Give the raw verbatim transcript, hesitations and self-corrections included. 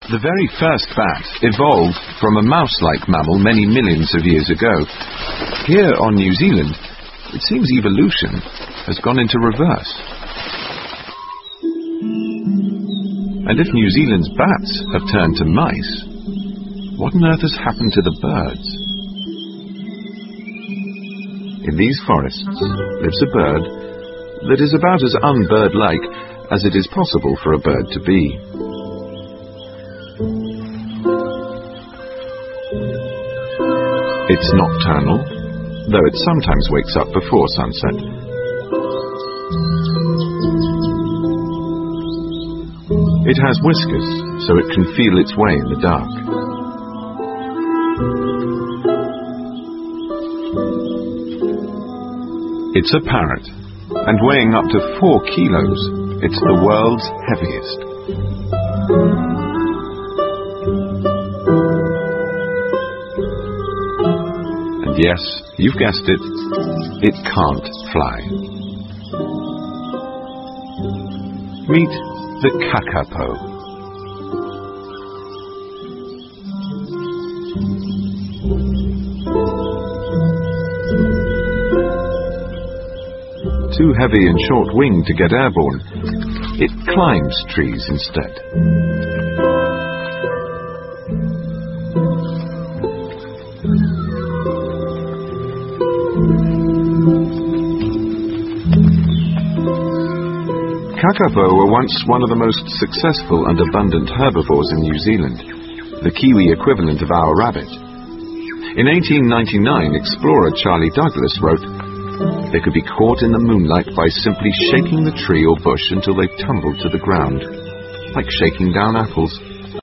The very first bat evolved from a mouse-like mammal many millions of years ago. Here on New Zealand, it seems evolution has gone into reverse. And if New Zealand's bats have turned to mice, what on earth has happened to the birds? In these forests lives a bird that is about as un-bird-like as it is possible for a bird to be. It's nocturnal, though it sometimes wakes up before sunset. It has whiskers, so it can feel its way in the dark. It's a parrot, and weighing up to four kilos, it's the world's heaviest. And yes, you've guessed it, it can't fly. Meet the kakapo. Too heavy and short-winged to get airborne, it climbs trees instead. Kakapo were once one of the most successful and abundant herbivores in New Zealand, the Kiwi equivalent of our rabbit. In eighteen ninety-nine, explorer Charlie Douglas wrote, "They could be caught in the moonlight by simply shaking the tree or bush until they tumbled to the ground, like shaking down apples."